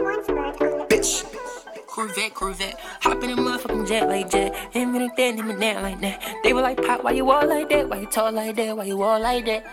Bitch. Corvette. Hop in a motherfucking jet like jet. Him and that, him and that like that. They were like, Pop, why you all like that? Why you talk like that? Why you all like that?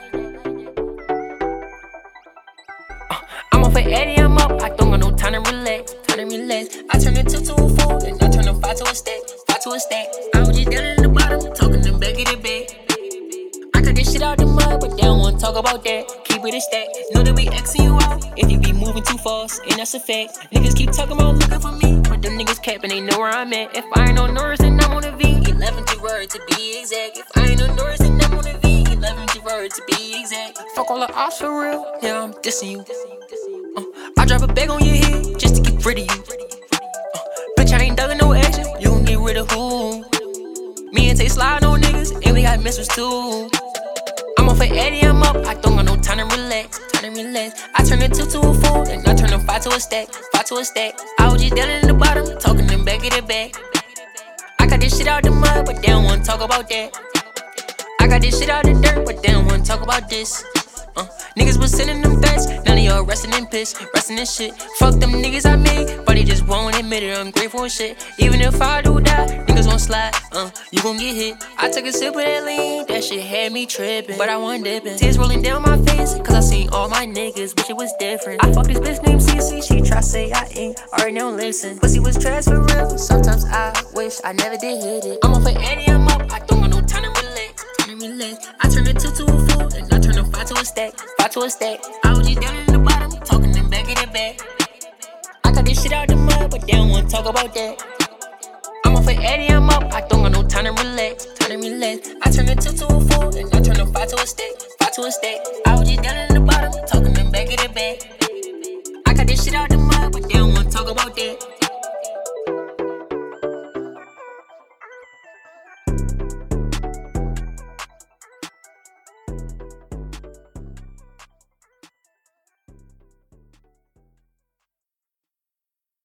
I'm off at Eddie, I'm up. I don't got no time to relax. I turn it 2 to a 4, and I turn a 5 to a stack. I was just down in the bottom, talking them back in the bed. I cut this shit out the mud, but they don't wanna talk about that. Keep it a stack. Know that we Xing you out if you be moving too fast, and that's a fact. Niggas keep talking about looking for me, but them niggas capping, they know where I'm at. If I ain't on Norris, then I'm on a V. 11th word to be exact. If I ain't on Norris, then I'm on a V. 11th word to be exact. Fuck all the ops for real, yeah, I'm dissing you. I drop a bag on your head just to get rid of you. Bitch, I ain't dugging no action. You gon' get rid of who? Me and Tay slide on niggas, and we got missiles too. I'm off at Eddie, I'm up. I don't got no time to relax. I turn it 2 to a 4, and I turn a 5 to a stack. I was just down in the bottom, talking them back in the back. I got this shit out the mud, but they don't wanna talk about that. I got this shit out the dirt, but they don't wanna talk about this. Niggas was sending them threats, now they all resting in piss, resting in shit. Fuck them niggas I made, but they just won't admit it. I'm grateful and shit. Even if I do die, niggas won't slide. You gon' get hit. I took a sip of that lean, that shit had me tripping, but I wasn't dipping. Tears rolling down my face, cause I seen all my niggas, wish it was different. I fucked this bitch named Cece, she try say I ain't, already don't listen. Pussy was trash for real, sometimes I wish I never did hit it. I'm off at Eddie, I'm up, I don't got no time to relax. I turn it 2 to a 4, and I turn a 5 to a stack. I was just down in the bottom, talking them back in the back. I got this shit out the mud, but they don't wanna talk about that. I'm off at Eddie, I'm up, I don't got no time to relax. I turn it 2 to a 4, and I turn a 5 to a stack. I was just down in the bottom, talking them back in the back. I got this shit out the mud, but they don't wanna talk about that.